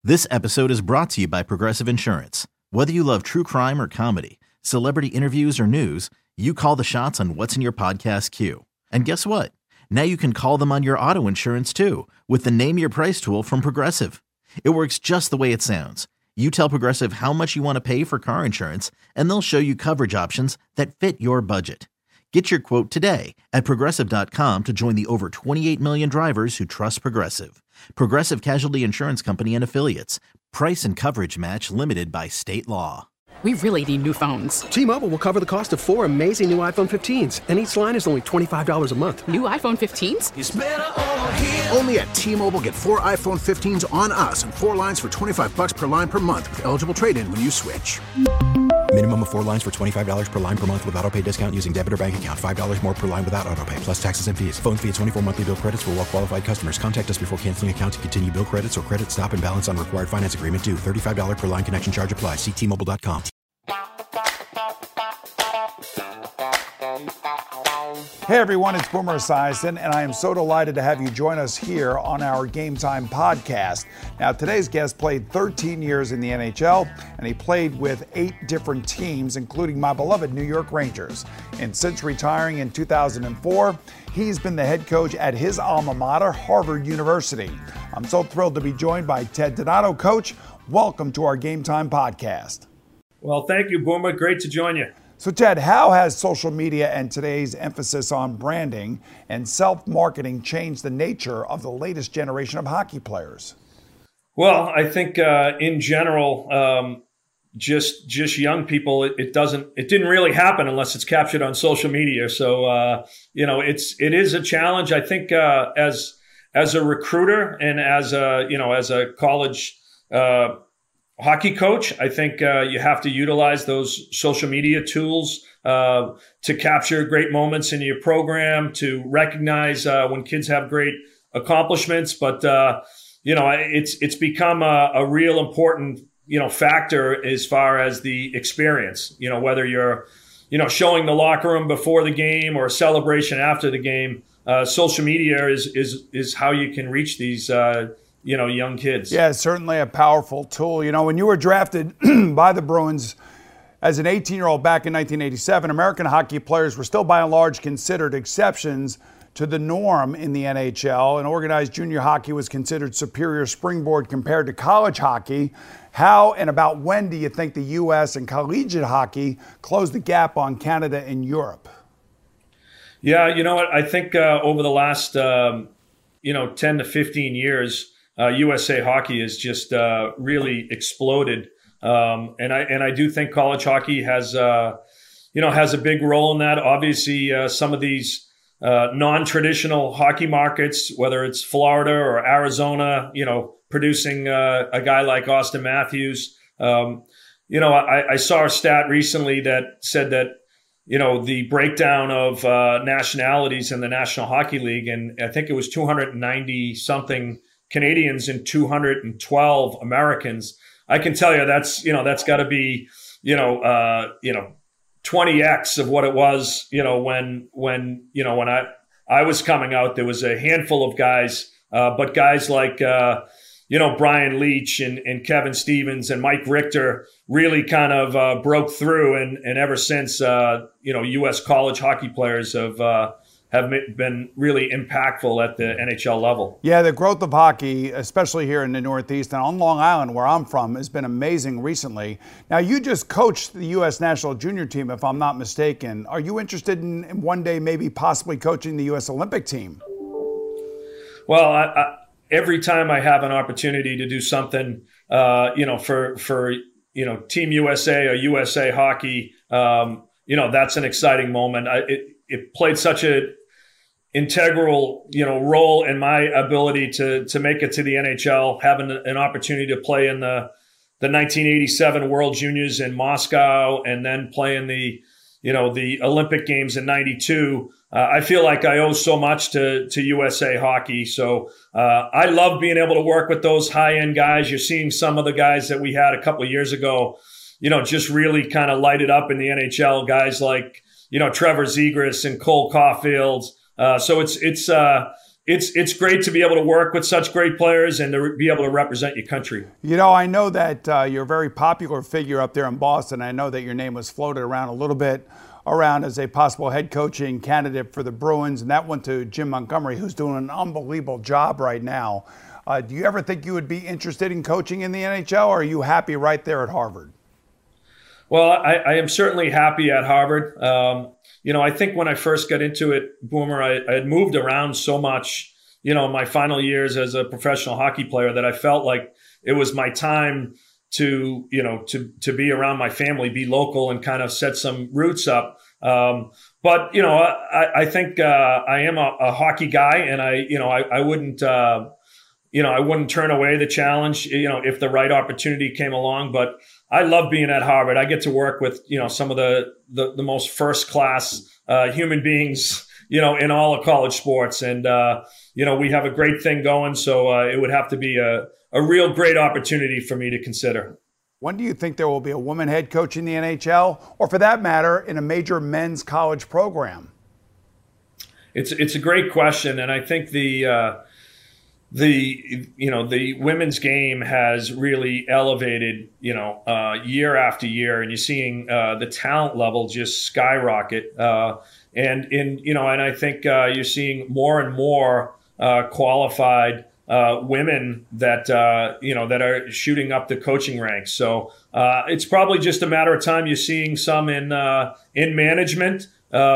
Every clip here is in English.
This episode is brought to you by Progressive Insurance. Whether you love true crime or comedy, celebrity interviews or news, you call the shots on what's in your podcast queue. And guess what? Now you can call them on your auto insurance too with the Name Your Price tool from Progressive. It works just the way it sounds. You tell Progressive how much you want to pay for car insurance, and they'll show you coverage options that fit your budget. Get your quote today at Progressive.com to join the over 28 million drivers who trust Progressive. Progressive Casualty Insurance Company and Affiliates. Price and coverage match limited by state law. We really need new phones. T-Mobile will cover the cost of 4 amazing new iPhone 15s, and each line is only $25 a month. New iPhone 15s? It's better over here. Only at T-Mobile, get 4 iPhone 15s on us and 4 lines for $25 per line per month with eligible trade-in when you switch. Minimum of 4 lines for $25 per line per month with autopay discount using debit or bank account. $5 more per line without autopay, plus taxes and fees. Phone fee at 24 monthly bill credits for well-qualified customers. Contact us before canceling account to continue bill credits or credit stop and balance on required finance agreement due. $35 per line connection charge applies. See T-Mobile.com. Hey everyone, it's Boomer Esiason, and I am so delighted to have you join us here on our Game Time podcast. Now, today's guest played 13 years in the NHL, and he played with 8 different teams, including my beloved New York Rangers. And since retiring in 2004, he's been the head coach at his alma mater, Harvard University. I'm so thrilled to be joined by Ted Donato. Coach, welcome to our Game Time podcast. Well, thank you, Boomer. Great to join you. So, Ted, how has social media and today's emphasis on branding and self-marketing changed the nature of the latest generation of hockey players? Well, I think in general, just young people, it didn't really happen unless it's captured on social media. So, it is a challenge. I think as a recruiter and as a college hockey coach, I think you have to utilize those social media tools to capture great moments in your program, to recognize when kids have great accomplishments. But it's become a real important factor as far as the experience. Whether you're showing the locker room before the game or a celebration after the game, social media is how you can reach these young kids. Yeah, it's certainly a powerful tool. When you were drafted by the Bruins as an 18-year-old back in 1987, American hockey players were still by and large considered exceptions to the norm in the NHL, and organized junior hockey was considered superior springboard compared to college hockey. How and about when do you think the U.S. and collegiate hockey closed the gap on Canada and Europe? Yeah, you know what? I think over the last 10 to 15 years, USA Hockey has just really exploded, and I do think college hockey has a big role in that. Obviously, some of these non-traditional hockey markets, whether it's Florida or Arizona, producing a guy like Austin Matthews. I saw a stat recently that said that the breakdown of nationalities in the National Hockey League, and I think it was 290 something Canadians and 212 Americans. I can tell you that's got to be 20x of what it was when I was coming out. There was a handful of guys, but guys like Brian Leach and Kevin Stevens and Mike Richter really kind of broke through, and ever since U.S. college hockey players have been really impactful at the NHL level. Yeah, the growth of hockey, especially here in the Northeast and on Long Island, where I'm from, has been amazing recently. Now, you just coached the U.S. national junior team, if I'm not mistaken. Are you interested in one day maybe possibly coaching the U.S. Olympic team? Well, every time I have an opportunity to do something, for Team USA or USA Hockey, that's an exciting moment. It played such a integral, role in my ability to make it to the NHL, having an opportunity to play in the 1987 World Juniors in Moscow, and then play in the Olympic Games in '92. I feel like I owe so much to USA Hockey. So I love being able to work with those high-end guys. You're seeing some of the guys that we had a couple of years ago, just really kind of light it up in the NHL. Guys like, Trevor Zegras and Cole Caulfield. So it's it's great to be able to work with such great players and to be able to represent your country. I know that you're a very popular figure up there in Boston. I know that your name was floated around a little bit around as a possible head coaching candidate for the Bruins, and that went to Jim Montgomery, who's doing an unbelievable job right now. Do you ever think you would be interested in coaching in the NHL, or are you happy right there at Harvard? Well, I am certainly happy at Harvard. I think when I first got into it, Boomer, I had moved around so much, in my final years as a professional hockey player, that I felt like it was my time to be around my family, be local, and kind of set some roots up. But I think I am a hockey guy, and I wouldn't I wouldn't turn away the challenge, if the right opportunity came along. But I love being at Harvard. I get to work with some of the most first class human beings in all of college sports, and we have a great thing going. So it would have to be a real great opportunity for me to consider. When do you think there will be a woman head coach in the NHL, or for that matter, in a major men's college program? It's a great question, and I think the women's game has really elevated, year after year, and you're seeing the talent level just skyrocket. And I think you're seeing more and more qualified women that that are shooting up the coaching ranks. So it's probably just a matter of time. You're seeing some in management.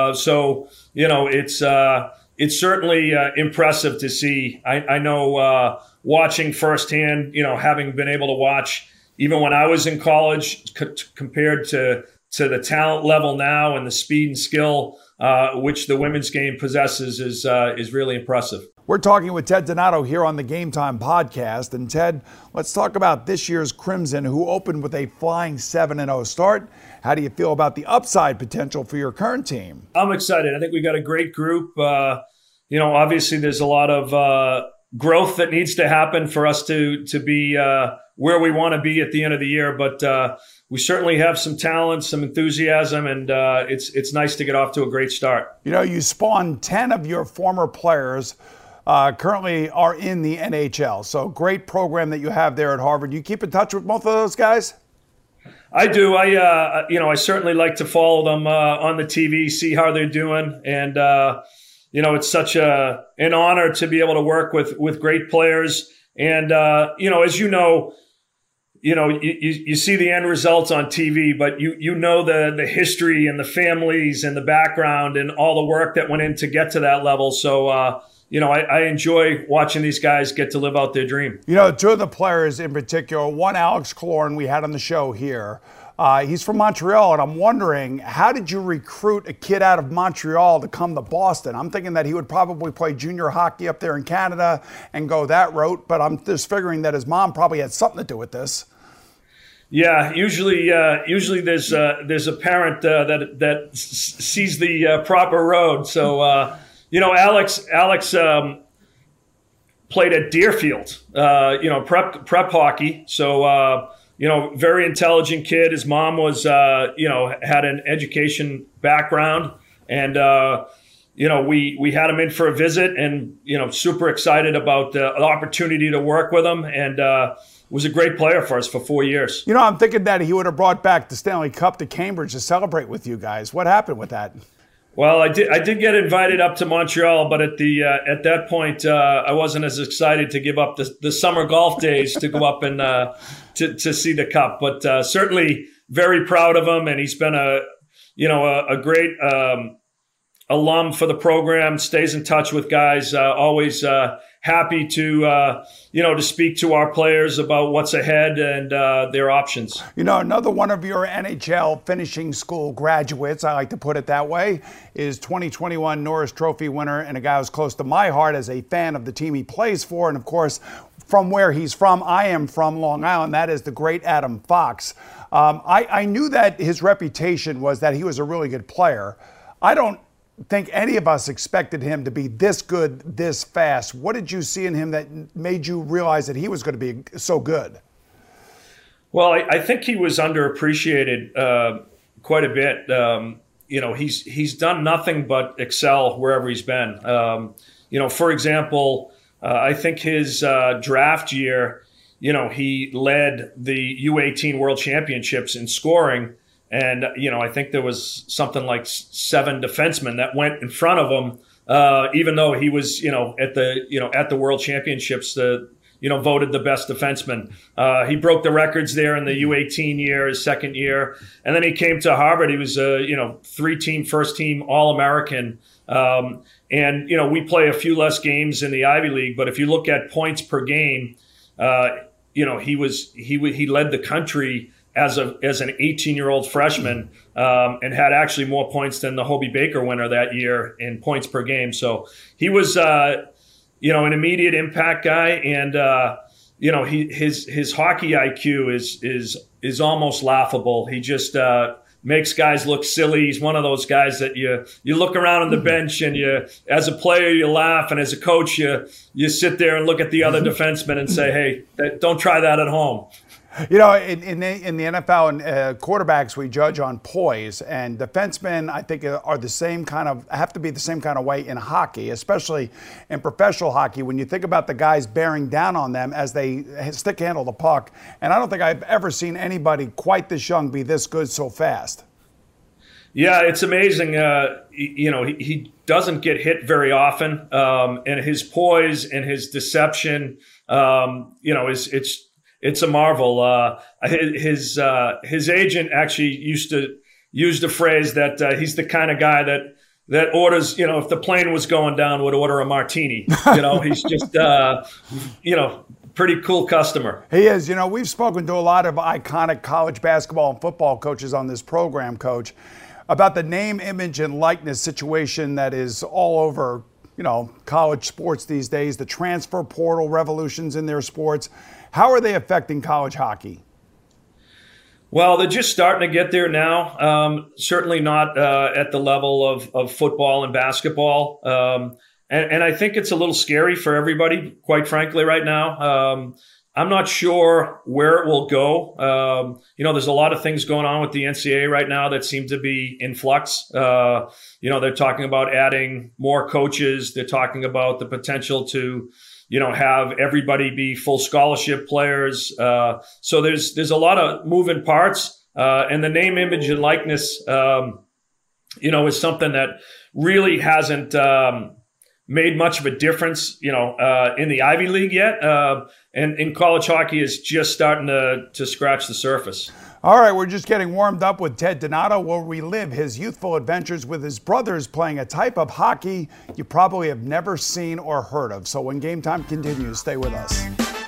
It's certainly impressive to see. I know watching firsthand, having been able to watch even when I was in college, compared to the talent level now and the speed and skill which the women's game possesses is really impressive. We're talking with Ted Donato here on the Game Time podcast. And Ted, let's talk about this year's Crimson, who opened with a flying 7-0 start. How do you feel about the upside potential for your current team? I'm excited. I think we got a great group. Obviously there's a lot of growth that needs to happen for us to be where we want to be at the end of the year. But we certainly have some talent, some enthusiasm, and it's nice to get off to a great start. You spawned 10 of your former players currently are in the NHL. So great program that you have there at Harvard. You keep in touch with both of those guys? I do. I certainly like to follow them on the TV, see how they're doing. And, it's such an honor to be able to work with great players. And, as you see the end results on TV, but the history and the families and the background and all the work that went in to get to that level. So, I enjoy watching these guys get to live out their dream. Two of the players in particular, one Alex Killorn we had on the show here. He's from Montreal, and I'm wondering, how did you recruit a kid out of Montreal to come to Boston? I'm thinking that he would probably play junior hockey up there in Canada and go that route, but I'm just figuring that his mom probably had something to do with this. Yeah, usually there's a parent that sees the proper road. So Alex played at Deerfield, prep hockey. So very intelligent kid. His mom was had an education background, and we had him in for a visit, and super excited about the opportunity to work with him, and was a great player for us for 4 years. I'm thinking that he would have brought back the Stanley Cup to Cambridge to celebrate with you guys. What happened with that? Well, I did get invited up to Montreal, but at that point, I wasn't as excited to give up the summer golf days to go up and to see the Cup. But certainly very proud of him, and he's been a great alum for the program. Stays in touch with guys. Always happy to speak to our players about what's ahead and their options. Another one of your NHL finishing school graduates, I like to put it that way, is 2021 Norris Trophy winner, and a guy who's close to my heart as a fan of the team he plays for, and of course, from where he's from. I am from Long Island. That is the great Adam Fox. I knew that his reputation was that he was a really good player. I don't think any of us expected him to be this good, this fast. What did you see in him that made you realize that he was going to be so good? Well, I think he was underappreciated quite a bit. He's done nothing but excel wherever he's been. For example, I think his draft year, he led the U18 World Championships in scoring. And, I think there was something like 7 defensemen that went in front of him, even though he was, at the World Championships, voted the best defenseman. He broke the records there in the U18 year, his second year. And then he came to Harvard. He was a, 3-team, first-team All-American. And we play a few less games in the Ivy League, but if you look at points per game, he led the country as an 18-year-old freshman, and had actually more points than the Hobey Baker winner that year in points per game. So he was, an immediate impact guy, and his hockey IQ is almost laughable. He just makes guys look silly. He's one of those guys that you look around on the bench, and as a player you laugh, and as a coach you sit there and look at the other defensemen and say, hey, don't try that at home. In the NFL and quarterbacks, we judge on poise, and defensemen, I think, are the same kind of, have to be the same kind of way in hockey, especially in professional hockey. When you think about the guys bearing down on them as they stick handle the puck, and I don't think I've ever seen anybody quite this young be this good so fast. Yeah, it's amazing. He doesn't get hit very often, and his poise and his deception, it's a marvel. His agent actually used to use the phrase that he's the kind of guy that orders, if the plane was going down, would order a martini. He's just, pretty cool customer. He is. We've spoken to a lot of iconic college basketball and football coaches on this program, Coach, about the name, image, and likeness situation that is all over, college sports these days, the transfer portal revolutions in their sports. How are they affecting college hockey? Well, they're just starting to get there now. Certainly not at the level of football and basketball. And I think it's a little scary for everybody, quite frankly, right now. I'm not sure where it will go. There's a lot of things going on with the NCAA right now that seem to be in flux. They're talking about adding more coaches. They're talking about the potential to have everybody be full scholarship players. So there's a lot of moving parts. And the name, image, and likeness, is something that really hasn't made much of a difference, in the Ivy League yet. And in college hockey is just starting to scratch the surface. All right, we're just getting warmed up with Ted Donato. We'll relive his youthful adventures with his brothers playing a type of hockey you probably have never seen or heard of. So when Game Time continues, stay with us.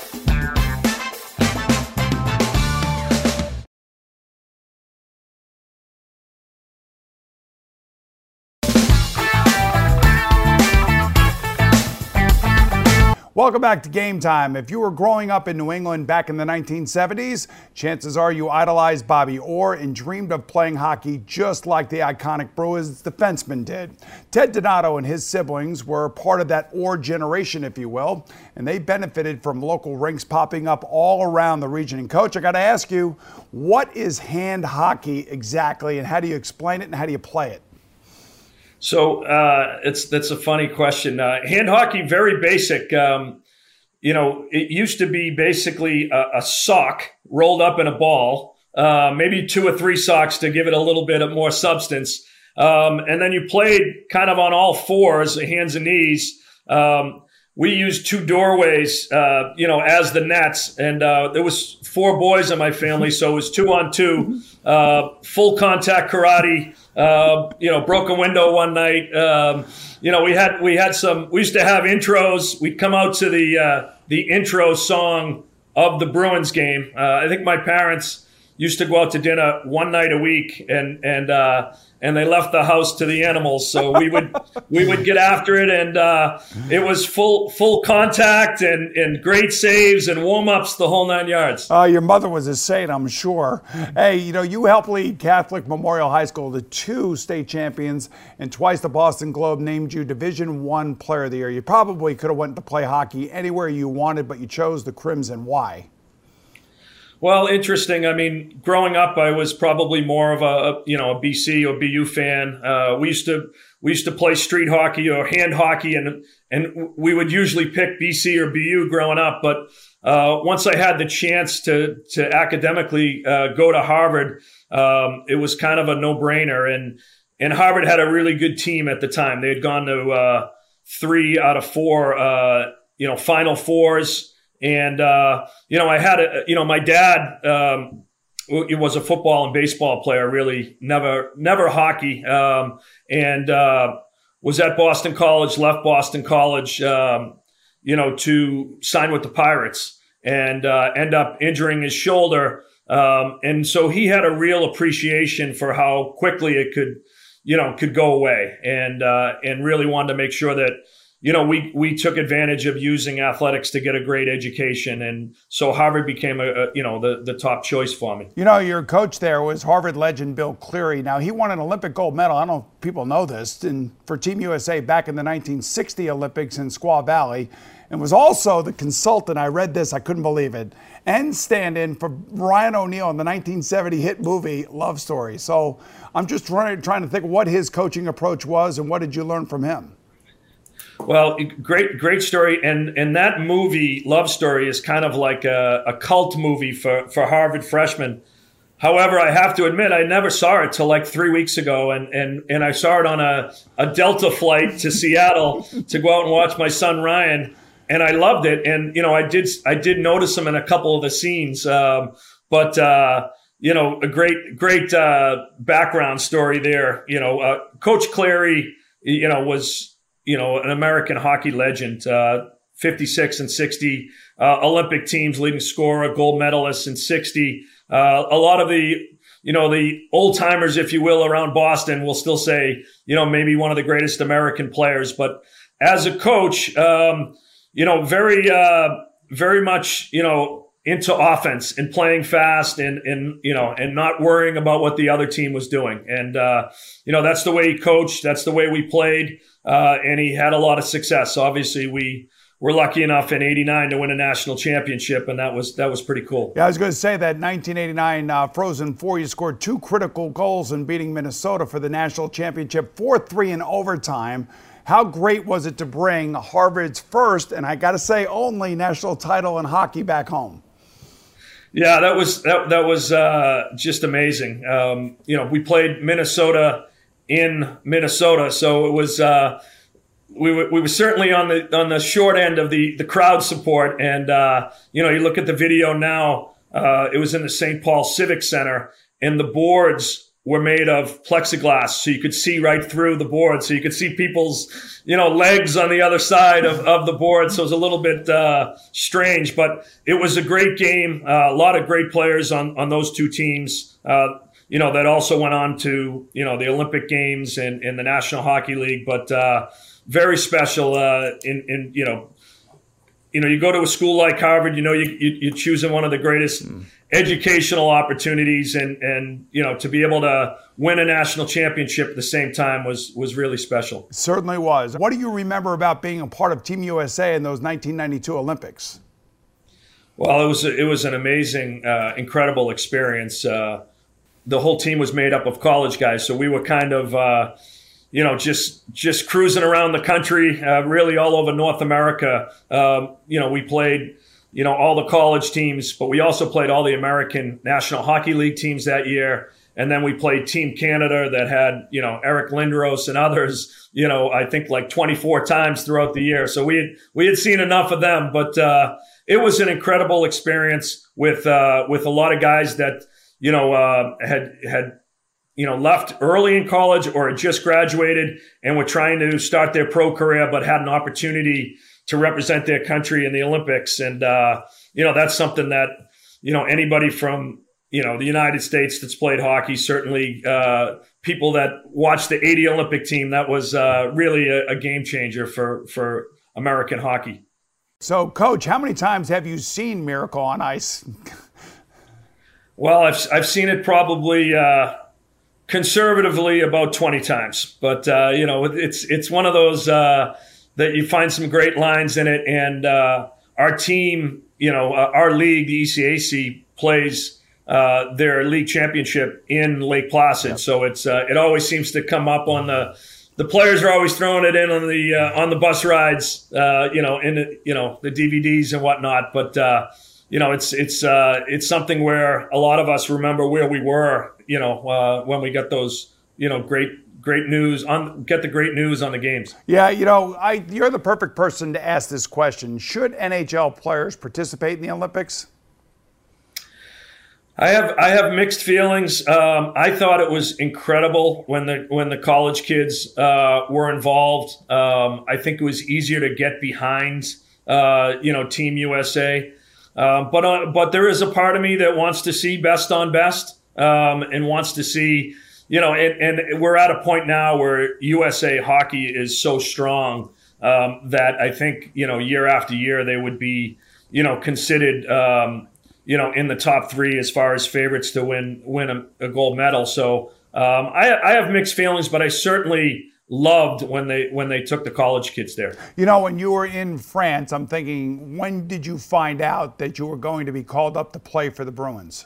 Welcome back to Game Time. If you were growing up in New England back in the 1970s, chances are you idolized Bobby Orr and dreamed of playing hockey just like the iconic Bruins defenseman did. Ted Donato and his siblings were part of that Orr generation, if you will, and they benefited from local rinks popping up all around the region. And Coach, I got to ask you, what is hand hockey exactly, and how do you explain it, and how do you play it? So that's a funny question. Hand hockey, very basic. It used to be basically a sock rolled up in a ball, maybe 2 or 3 socks to give it a little bit of more substance. And then you played kind of on all fours, hands and knees. We used 2 doorways, as the nets. And there was 4 boys in my family, so it was 2-on-2, full contact karate. Broke a window one night. We used to have intros. We'd come out to the intro song of the Bruins game. I think my parents used to go out to dinner one night a week, and they left the house to the animals. So we would get after it, and it was full contact and great saves and warm ups, the whole 9 yards. Your mother was a saint, I'm sure. Hey, you helped lead Catholic Memorial High School to 2 state champions, and twice the Boston Globe named you Division I Player of the Year. You probably could have went to play hockey anywhere you wanted, but you chose the Crimson. Why? Well, interesting. I mean, growing up, I was probably more of a BC or BU fan. We we used to play street hockey or hand hockey, and we would usually pick BC or BU growing up. But once I had the chance to academically go to Harvard, it was kind of a no-brainer. And Harvard had a really good team at the time. They had gone to 3 out of 4, Final Fours. And, I had my dad, he was a football and baseball player, really never hockey. And was at Boston College, left Boston College, to sign with the Pirates and end up injuring his shoulder. And so he had a real appreciation for how quickly it could go away, and really wanted to make sure that, we took advantage of using athletics to get a great education. And so Harvard became the top choice for me. Your coach there was Harvard legend Bill Cleary. Now, he won an Olympic gold medal. I don't know if people know this, for Team USA back in the 1960 Olympics in Squaw Valley, and was also the consultant. I read this, I couldn't believe it, and stand-in for Ryan O'Neal in the 1970 hit movie Love Story. So I'm just trying to think what his coaching approach was, and what did you learn from him? Well, great story. And that movie, Love Story, is kind of like a cult movie for Harvard freshmen. However, I have to admit, I never saw it till like 3 weeks ago. And I saw it on a Delta flight to Seattle to go out and watch my son, Ryan. And I loved it. And, I did notice him in a couple of the scenes. But a great background story there. Coach Cleary, was, an American hockey legend, 56 and 60 Olympic teams, leading scorer, gold medalist in 60. A lot of the old timers, if you will, around Boston will still say, maybe one of the greatest American players. But as a coach, very much, into offense and playing fast and not worrying about what the other team was doing. And, that's the way he coached. That's the way we played. And he had a lot of success. Obviously, we were lucky enough in '89 to win a national championship, and that was pretty cool. Yeah, I was going to say that 1989 Frozen Four, you scored 2 critical goals in beating Minnesota for the national championship, 4-3 in overtime. How great was it to bring Harvard's first, and I got to say only, national title in hockey back home? Yeah, that was just amazing. We played Minnesota in Minnesota, so it was we were certainly on the short end of the crowd support. And you look at the video now. It was in the St. Paul Civic Center, and the boards were made of plexiglass, so you could see right through the board. So you could see people's, legs on the other side of the board. So it was a little bit strange, but it was a great game. A lot of great players on those two teams, that also went on to, the Olympic Games and the National Hockey League. But very special you go to a school like Harvard, you're choosing one of the greatest educational opportunities, and to be able to win a national championship at the same time was really special. It certainly was. What do you remember about being a part of Team USA in those 1992 Olympics? Well, it was an amazing, incredible experience. The whole team was made up of college guys, so we were kind of just cruising around the country, really all over North America. We played, all the college teams, but we also played all the American National Hockey League teams that year. And then we played Team Canada that had, Eric Lindros and others, I think like 24 times throughout the year. So we had seen enough of them, but it was an incredible experience with a lot of guys that, had left early in college or had just graduated and were trying to start their pro career, but had an opportunity to represent their country in the Olympics. And, that's something that, anybody from, the United States that's played hockey, certainly people that watched the '80 Olympic team, that was really a game changer for American hockey. So, Coach, how many times have you seen Miracle on Ice? Well, I've seen it probably conservatively about 20 times, but it's one of those that you find some great lines in it. And our team, our league, the ECAC, plays their league championship in Lake Placid, so it always seems to come up on the the players are always throwing it in on the bus rides, in the DVDs and whatnot. But it's something where a lot of us remember where we were, when we got those, great news get the great news on the games. Yeah, you're the perfect person to ask this question. Should NHL players participate in the Olympics? I have mixed feelings. I thought it was incredible when the college kids were involved. I think it was easier to get behind, Team USA. But there is a part of me that wants to see best on best, and wants to see, and we're at a point now where USA hockey is so strong that I think, year after year they would be, considered, in the top three as far as favorites to win a gold medal. So I have mixed feelings, but I certainly loved when they took the college kids there. When you were in France, I'm thinking, when did you find out that you were going to be called up to play for the Bruins?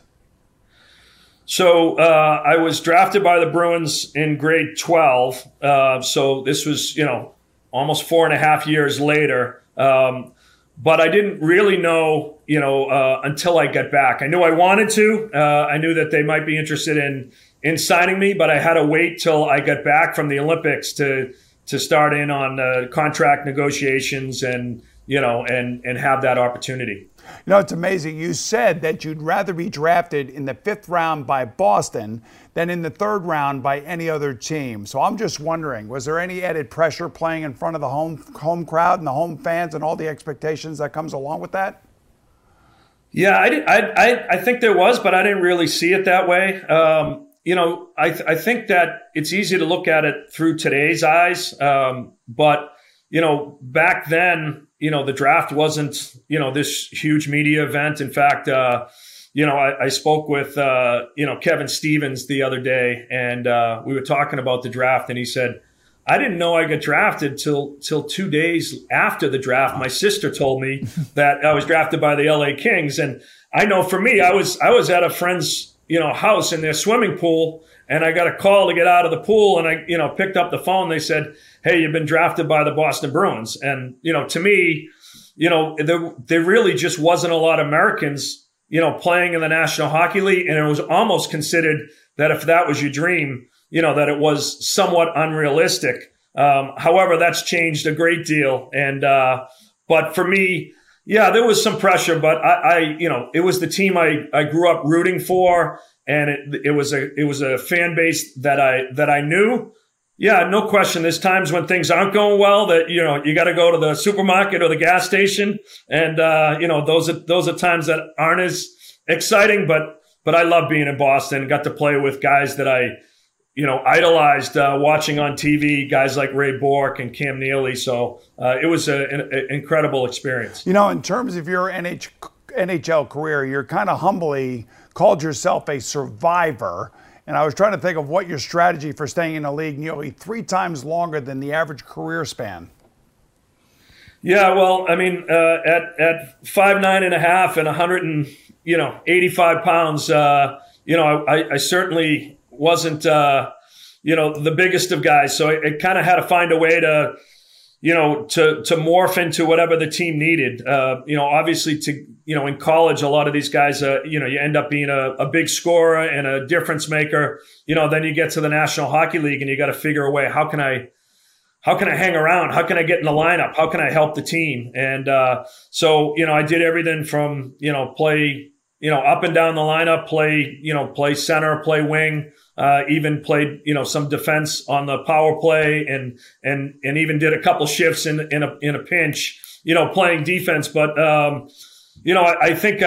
So I was drafted by the Bruins in grade 12. So this was, almost 4.5 years later. But I didn't really know, until I got back. I knew I wanted to. I knew that they might be interested in signing me, but I had to wait till I got back from the Olympics to start in on contract negotiations and have that opportunity. It's amazing. You said that you'd rather be drafted in the 5th round by Boston than in the 3rd round by any other team. So I'm just wondering, was there any added pressure playing in front of the home crowd and the home fans and all the expectations that comes along with that? Yeah, I think there was, but I didn't really see it that way. I think that it's easy to look at it through today's eyes. But back then, the draft wasn't, this huge media event. In fact, I spoke with, Kevin Stevens the other day, and we were talking about the draft, and he said, I didn't know I got drafted till 2 days after the draft. My sister told me that I was drafted by the LA Kings. And I know for me, I was at a friend's, house in their swimming pool, and I got a call to get out of the pool, and I, picked up the phone. They said, hey, you've been drafted by the Boston Bruins. And, to me, there really just wasn't a lot of Americans, playing in the National Hockey League. And it was almost considered that if that was your dream, that it was somewhat unrealistic. However, that's changed a great deal. And, but for me, yeah, there was some pressure, but it was the team I grew up rooting for. And it was a fan base that I knew. Yeah, no question. There's times when things aren't going well that, you got to go to the supermarket or the gas station. And, those are times that aren't as exciting, but I love being in Boston. Got to play with guys that I, idolized watching on TV, guys like Ray Bourque and Cam Neely. So it was an incredible experience. In terms of your NHL career, you're kind of humbly called yourself a survivor. And I was trying to think of what your strategy for staying in the league nearly 3 times longer than the average career span. Yeah, well, I mean, at 5'9.5" and 185 pounds, I certainly wasn't, the biggest of guys. So I kind of had to find a way to morph into whatever the team needed. Obviously in college, a lot of these guys, you end up being a big scorer and a difference maker. Then you get to the National Hockey League and you got to figure a way, how can I hang around? How can I get in the lineup? How can I help the team? And, so, I did everything from, play, up and down the lineup, play center, play wing, even played, some defense on the power play and even did a couple shifts in a pinch, playing defense. But, I think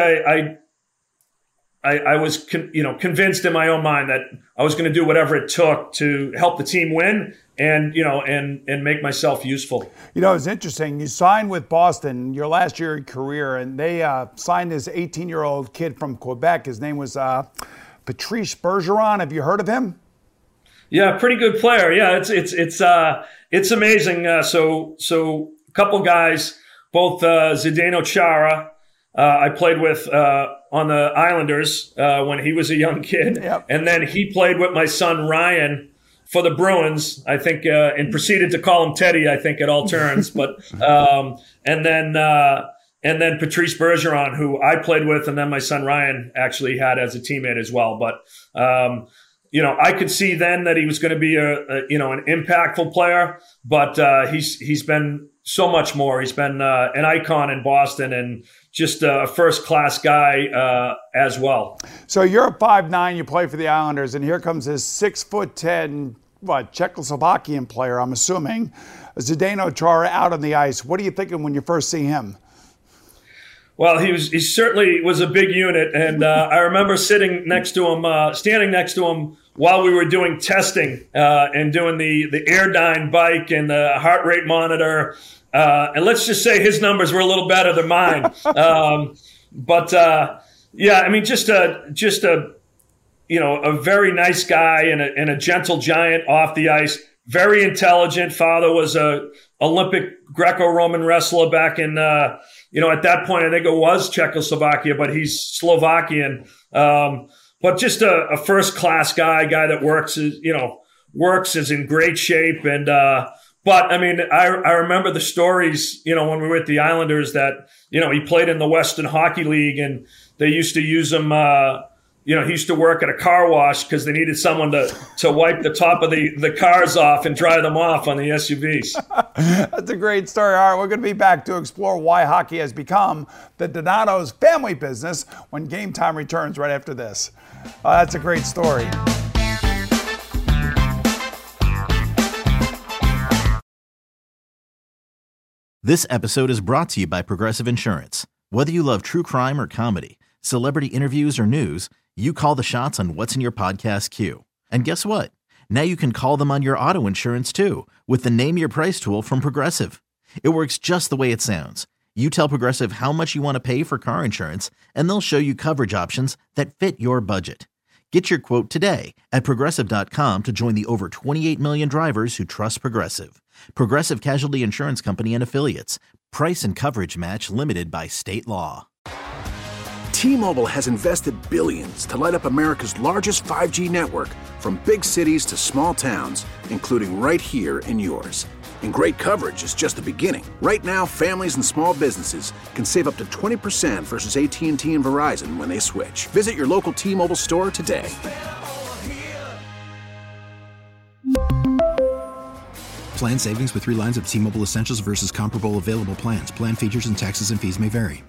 I was, convinced in my own mind that I was going to do whatever it took to help the team win and make myself useful. It's interesting. You signed with Boston your last year of career, and they signed this 18-year-old kid from Quebec. His name was Patrice Bergeron. Have you heard of him? Yeah, pretty good player. Yeah, it's amazing. So a couple guys, both Zdeno Chara, I played with on the Islanders when he was a young kid, yep. And then he played with my son Ryan for the Bruins, I think, and proceeded to call him Teddy, I think, at all turns. But and then Patrice Bergeron, who I played with, and then my son Ryan actually had as a teammate as well. But I could see then that he was going to be an impactful player, but he's been so much more. He's been an icon in Boston and just a first-class guy as well. So you're a 5'9", you play for the Islanders, and here comes this 6'10", Czechoslovakian player, I'm assuming, Zdeno Chara, out on the ice. What are you thinking when you first see him? Well, he certainly was a big unit, and I remember standing next to him while we were doing testing and doing the Airdyne bike and the heart rate monitor. And let's just say his numbers were a little better than mine. Just a very nice guy and a gentle giant off the ice. Very intelligent. Father was a Olympic Greco-Roman wrestler back in, at that point, I think it was Czechoslovakia, but he's Slovakian. But just a first-class guy that works, is in great shape. And, but I mean, I remember the stories, when we were at the Islanders that, he played in the Western Hockey League and they used to use him, he used to work at a car wash because they needed someone to wipe the top of the cars off and dry them off on the SUVs. That's a great story. All right, we're going to be back to explore why hockey has become the Donato's family business when Game Time returns right after this. That's a great story. This episode is brought to you by Progressive Insurance. Whether you love true crime or comedy, celebrity interviews or news, you call the shots on what's in your podcast queue. And guess what? Now you can call them on your auto insurance too with the Name Your Price tool from Progressive. It works just the way it sounds. You tell Progressive how much you want to pay for car insurance, and they'll show you coverage options that fit your budget. Get your quote today at Progressive.com to join the over 28 million drivers who trust Progressive. Progressive Casualty Insurance Company and Affiliates. Price and coverage match limited by state law. T-Mobile has invested billions to light up America's largest 5G network, from big cities to small towns, including right here in yours. And great coverage is just the beginning. Right now, families and small businesses can save up to 20% versus AT&T and Verizon when they switch. Visit your local T-Mobile store today. Plan savings with 3 lines of T-Mobile Essentials versus comparable available plans. Plan features and taxes and fees may vary.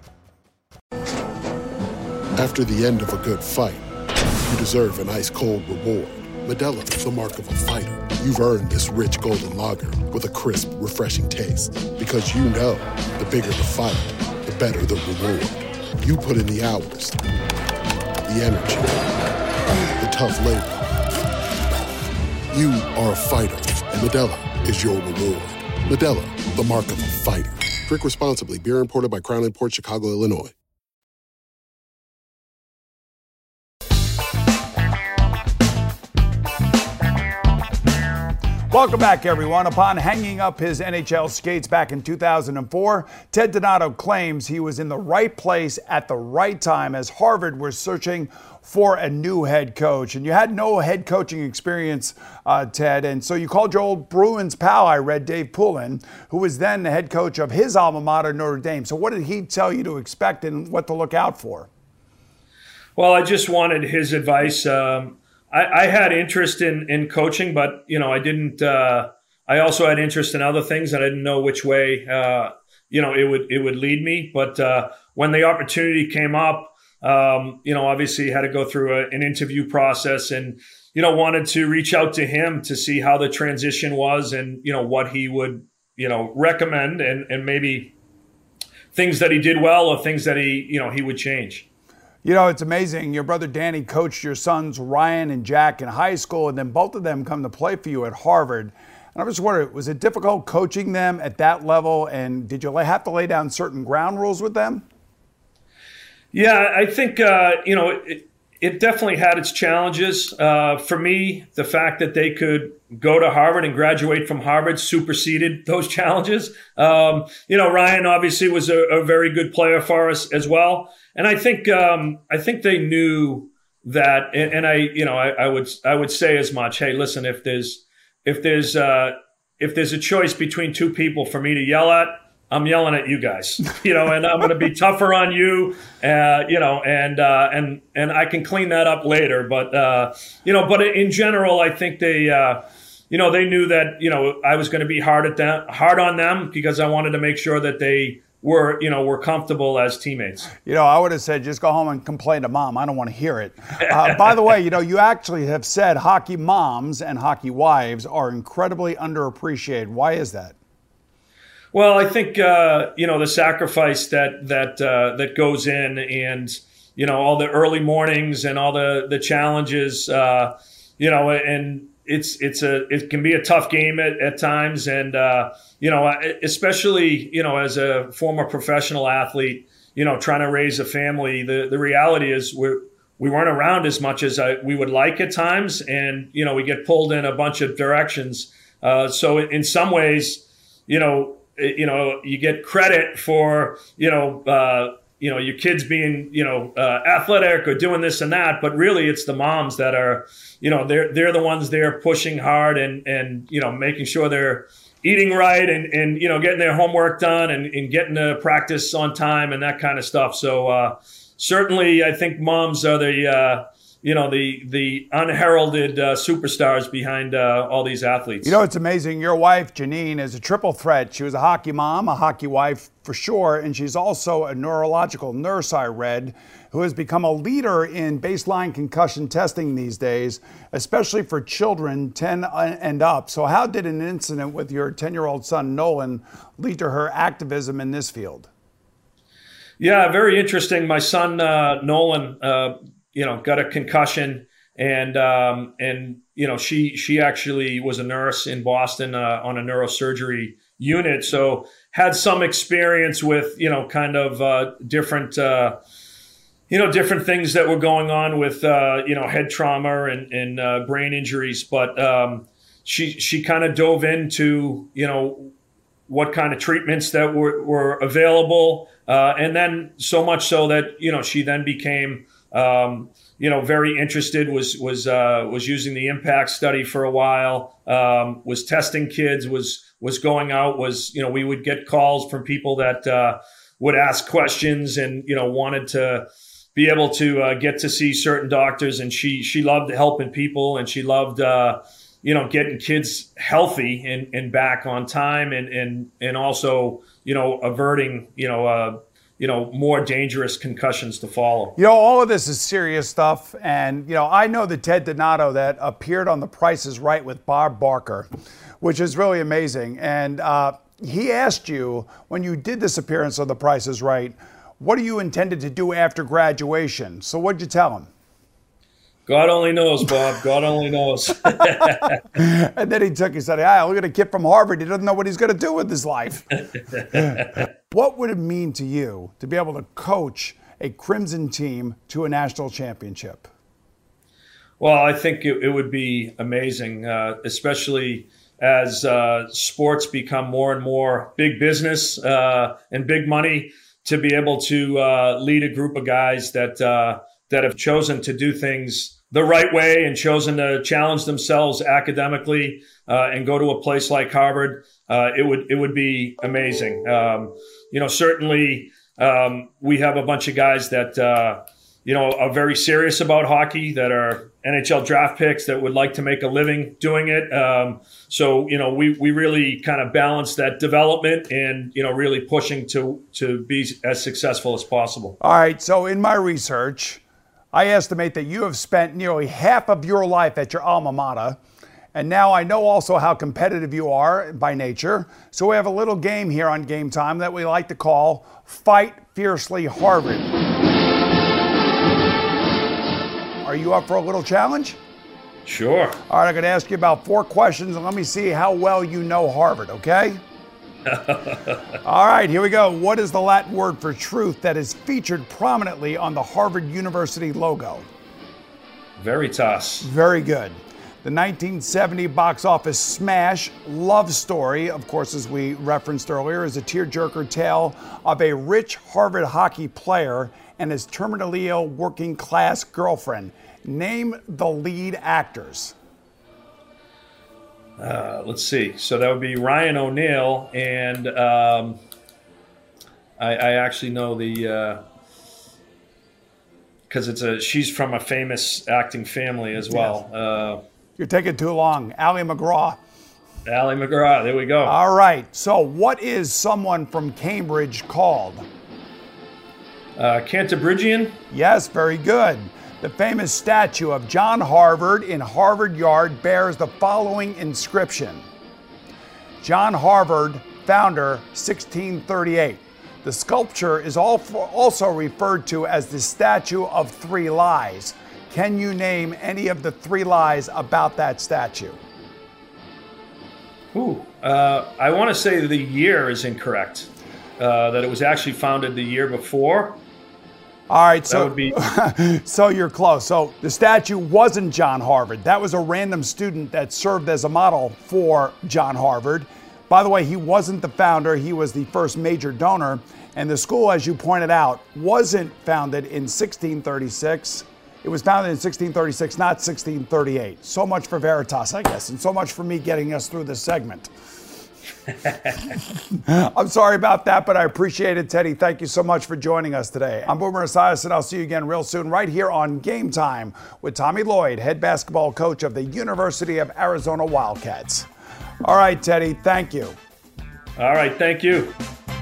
After the end of a good fight, you deserve an ice-cold reward. Modelo is the mark of a fighter. You've earned this rich golden lager with a crisp, refreshing taste. Because you know, the bigger the fight, the better the reward. You put in the hours, the energy, the tough labor. You are a fighter, and Modelo is your reward. Modelo, the mark of a fighter. Drink responsibly. Beer imported by Crown Imports, Chicago, Illinois. Welcome back, everyone. Upon hanging up his NHL skates back in 2004, Ted Donato claims he was in the right place at the right time as Harvard was searching for a new head coach. And you had no head coaching experience, Ted, and so you called your old Bruins pal, I read, Dave Poulin, who was then the head coach of his alma mater, Notre Dame. So what did he tell you to expect and what to look out for? Well, I just wanted his advice. I had interest in coaching, but I didn't. I also had interest in other things, and I didn't know which way it would lead me. But when the opportunity came up, obviously had to go through an interview process, and wanted to reach out to him to see how the transition was, and what he would recommend, and maybe things that he did well or things that he would change. It's amazing. Your brother Danny coached your sons Ryan and Jack in high school, and then both of them come to play for you at Harvard. And I'm just wondering, was it difficult coaching them at that level, and did you have to lay down certain ground rules with them? Yeah, I think, it definitely had its challenges. For me, the fact that they could go to Harvard and graduate from Harvard superseded those challenges. Ryan obviously was a very good player for us as well. And I think they knew that, and I would say as much. Hey, listen, if there's if there's a choice between two people for me to yell at, I'm yelling at you guys, and I'm going to be tougher on you, and I can clean that up later. But but in general, I think they knew that I was going to be hard on them because I wanted to make sure that they were comfortable as teammates. I would have said, just go home and complain to mom. I don't want to hear it. By the way, you actually have said hockey moms and hockey wives are incredibly underappreciated. Why is that? Well, I think the sacrifice that goes in, and all the early mornings and all the challenges, and it can be a tough game at times, and especially as a former professional athlete, trying to raise a family. The reality is we weren't around as much as we would like at times, and we get pulled in a bunch of directions. So in some ways, you get credit for, your kids being, athletic or doing this and that, but really it's the moms that are, they're the ones there pushing hard and making sure they're eating right and getting their homework done and getting to practice on time and that kind of stuff. So certainly I think moms are the unheralded superstars behind all these athletes. It's amazing. Your wife, Janine, is a triple threat. She was a hockey mom, a hockey wife for sure, and she's also a neurological nurse, I read, who has become a leader in baseline concussion testing these days, especially for children 10 and up. So how did an incident with your 10-year-old son, Nolan, lead to her activism in this field? Yeah, very interesting. My son, Nolan, got a concussion, and she actually was a nurse in Boston on a neurosurgery unit, so had some experience with different different things that were going on with head trauma and brain injuries, but she kind of dove into what kind of treatments that were available, and then so much so that she then became very interested, was using the impact study for a while, was testing kids, was going out, we would get calls from people that would ask questions and, wanted to be able to get to see certain doctors. And she loved helping people, and she loved, getting kids healthy and back on time and also, averting, more dangerous concussions to follow. All of this is serious stuff. And, I know the Ted Donato that appeared on The Price is Right with Bob Barker, which is really amazing. And he asked you, when you did this appearance on The Price is Right, what are you intended to do after graduation? So what'd you tell him? God only knows, Bob. God only knows. And then he said, look at a kid from Harvard. He doesn't know what he's going to do with his life. What would it mean to you to be able to coach a Crimson team to a national championship? Well, I think it would be amazing, especially as sports become more and more big business and big money, to be able to lead a group of guys that have chosen to do things the right way and chosen to challenge themselves academically and go to a place like Harvard. It would be amazing. Certainly we have a bunch of guys that are very serious about hockey, that are NHL draft picks, that would like to make a living doing it. So we really kind of balance that development and really pushing to be as successful as possible. All right. So in my research, I estimate that you have spent nearly half of your life at your alma mater. And now I know also how competitive you are by nature. So we have a little game here on Game Time that we like to call Fight Fiercely Harvard. Are you up for a little challenge? Sure. All right, I'm going to ask you about 4 questions, and let me see how well you know Harvard, okay? All right, here we go. What is the Latin word for truth that is featured prominently on the Harvard University logo? Veritas. Very good. The 1970 box office smash Love Story, of course, as we referenced earlier, is a tearjerker tale of a rich Harvard hockey player and his terminally ill working class girlfriend. Name the lead actors. Let's see. So that would be Ryan O'Neal, and I actually know the because she's from a famous acting family as well. Yes. You're taking too long. Ally McGraw. Ally McGraw. There we go. All right. So what is someone from Cambridge called? Cantabrigian? Yes, very good. The famous statue of John Harvard in Harvard Yard bears the following inscription. John Harvard, founder, 1638. The sculpture is also referred to as the Statue of Three Lies. Can you name any of the three lies about that statue? I want to say the year is incorrect. That it was actually founded the year before. All right, so that would be... so you're close. So the statue wasn't John Harvard. That was a random student that served as a model for John Harvard. By the way, he wasn't the founder. He was the first major donor. And the school, as you pointed out, wasn't founded in 1636. It was founded in 1636, not 1638. So much for Veritas, I guess, and so much for me getting us through this segment. I'm sorry about that, but I appreciate it, Teddy. Thank you so much for joining us today. I'm Boomer Esiason, and I'll see you again real soon right here on Game Time with Tommy Lloyd, head basketball coach of the University of Arizona Wildcats. All right, Teddy, thank you. All right, thank you.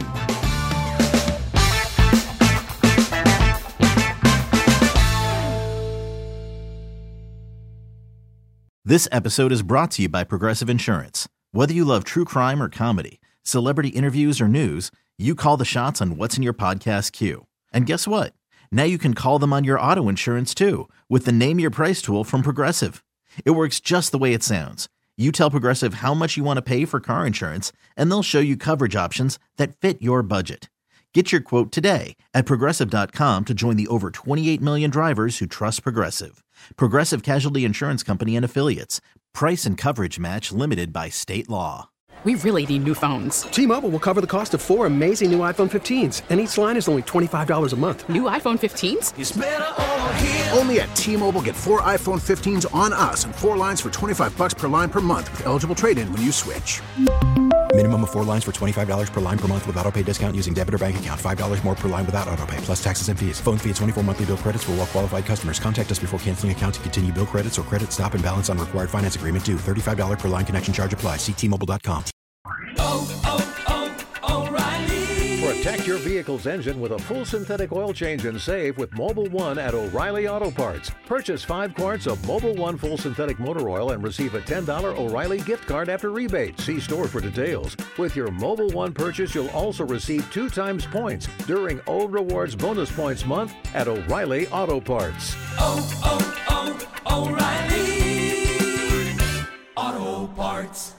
This episode is brought to you by Progressive Insurance. Whether you love true crime or comedy, celebrity interviews or news, you call the shots on what's in your podcast queue. And guess what? Now you can call them on your auto insurance too with the Name Your Price tool from Progressive. It works just the way it sounds. You tell Progressive how much you want to pay for car insurance, and they'll show you coverage options that fit your budget. Get your quote today at Progressive.com to join the over 28 million drivers who trust Progressive. Progressive Casualty Insurance Company and Affiliates. Price and coverage match limited by state law. We really need new phones. T-Mobile will cover the cost of 4 amazing new iPhone 15s, and each line is only $25 a month. New iPhone 15s? It's better over here. Only at T-Mobile, get 4 iPhone 15s on us and 4 lines for $25 per line per month with eligible trade-in when you switch. Minimum of 4 lines for $25 per line per month with autopay discount using debit or bank account. $5 more per line without autopay, plus taxes and fees. Phone fee at 24 monthly bill credits for well-qualified customers. Contact us before canceling account to continue bill credits or credit stop and balance on required finance agreement due. $35 per line connection charge applies. See T-Mobile.com. O'Reilly. Protect your vehicle's engine with a full synthetic oil change and save with Mobil 1 at O'Reilly Auto Parts. Purchase 5 quarts of Mobil 1 full synthetic motor oil and receive a $10 O'Reilly gift card after rebate. See store for details. With your Mobil 1 purchase, you'll also receive 2 times points during O Rewards Bonus Points Month at O'Reilly Auto Parts. O'Reilly Auto Parts.